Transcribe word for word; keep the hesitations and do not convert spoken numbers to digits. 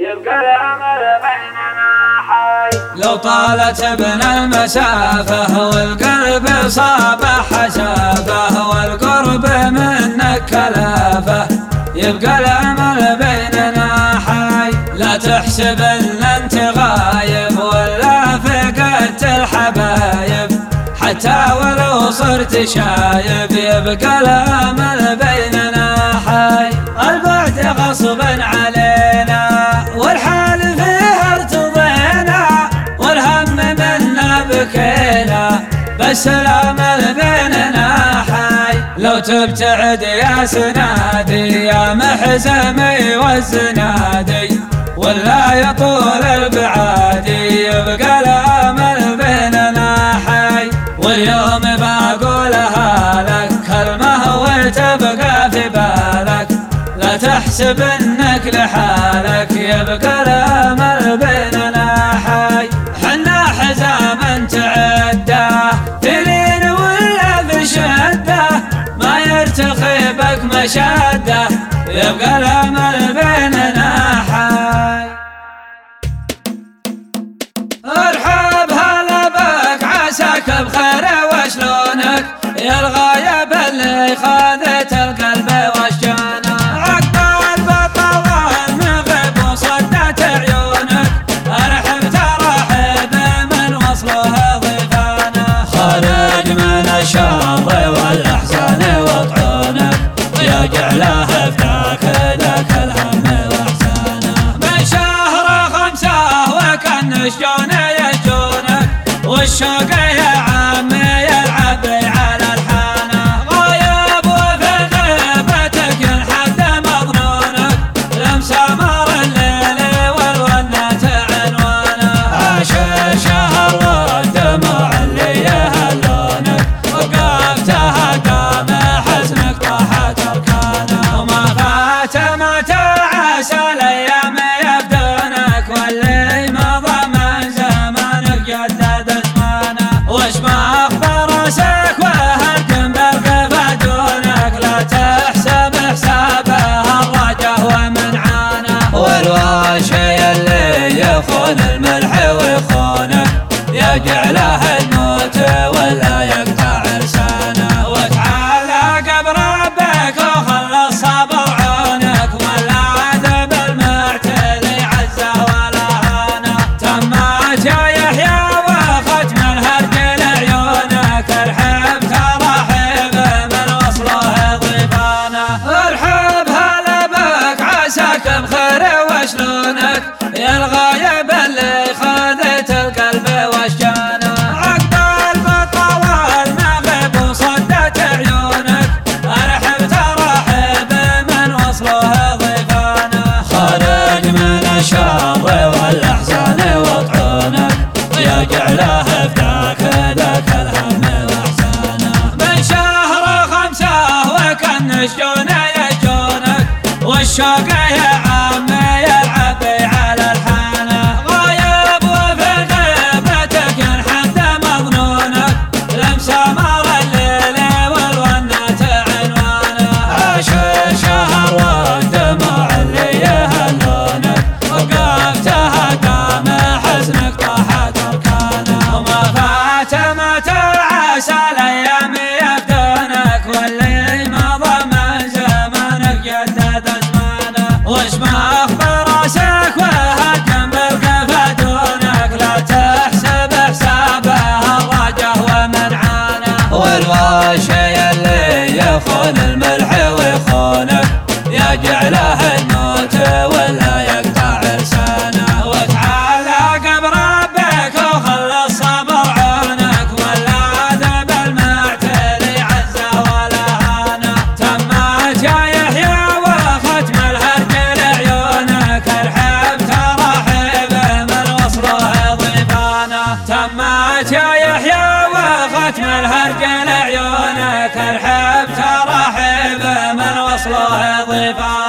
يبقى الأمل بيننا حي. لو طالت بنا المسافة والقلب صابح حسافة والقرب منك كلافة يبقى الأمل بيننا حي. لا تحسب ان انت غايب ولا فقدت الحبايب حتى ولو صرت شايب يبقى الأمل بيننا حي. البعد غصبا علينا والحال فيها ارتضينا والهم منا بكينا بس الأمل بيننا حي. لو تبتعد يا سنادي يا محزمي والزنادي ولا يطول البعادي يبقى الأمل بيننا حي. واليوم بقولها لك كلمة وتبقى في بالك لا تحسب انك لحالك يبقى الأمل بيننا حي. حنا حزام تعده تلين ولا في شده ما يرتخي بك مشاده يبقى الأمل بيننا حي. ارحب هلا بك عساك بخير وشلونك يا الغايب اللي خذت القلب وشجانه عقب البطل مغيب وصدت عيونك ارحب ترحب من وصله ضيفانه خارج من الشر والاحزان وطعونك يا جعله فداك ذاك الهم واحسانه. من شهر خمسه وكان شجونه يشجونك والشوق يا عمي يلعب على الحانه غايب وفي غيبتك ينحد مظنونك لمسه مر الليل والونات عنوانه عاش الشهر والدموع اللي يهلونك وقفتها قام حزنك طاحت اركانه وما فات ما تعاس الايام يبدونك واللي مضى من زمانك جدد اسمانه وش ما اخبر راسك وهدم بالقفا دونك لا تحسب حسابه الرجه ومنعانه والواشي اللي يخون الملح ويخونك يجعله الموت ولا يقطع لسانه وتعالى بربك وخلص صبر عونك ولا عذب المعتلي عزه ولا هانه تمت يا يحيى وختم الهرج لعيونك ارحب ترحب من وصله ضيفانه ارحب هلا بك عساك بخير وشلونك يا الغايب اللي خذت القلب وشجانه عقب البطل المغيب وصدت عيونك ارحب ترحب من وصله ضيفانه خارج من الشر والاحزان وطعونك يا جعله فداك ذاك الهم واحسانه. من شهر خمسه وكان شجونه يشجونك والشوق يا عمي يلعب على الحانه غايب وفي غيبتك ينحد مظنونك لمسه مر الليل والونات عنوانه عاش الشهر والدموع اللي يهلونك وقفتها قام حزنك طاحت اركانه وما فات ما تعاس الايام يبدونك واللي مضى من زمانك جدد اسمانه وش ما اخبر راسك وهدم بالقفا دونك لا تحسب حسابه الرجه ومنعانه والواشي اللي يخون الملح ويخونك يجعله الموت ولا يقطع لسانه وتعالى بربك وخلص صبر عونك ولا عذب المعتلي عزه ولا هانه تمت يا يحيى وختم الهرج لعيونك ارحب ترحب من وصله ضيفانه تمت يا يحيى وختم الهرج لعيونك ارحب ترحب من وصله ضيفانه.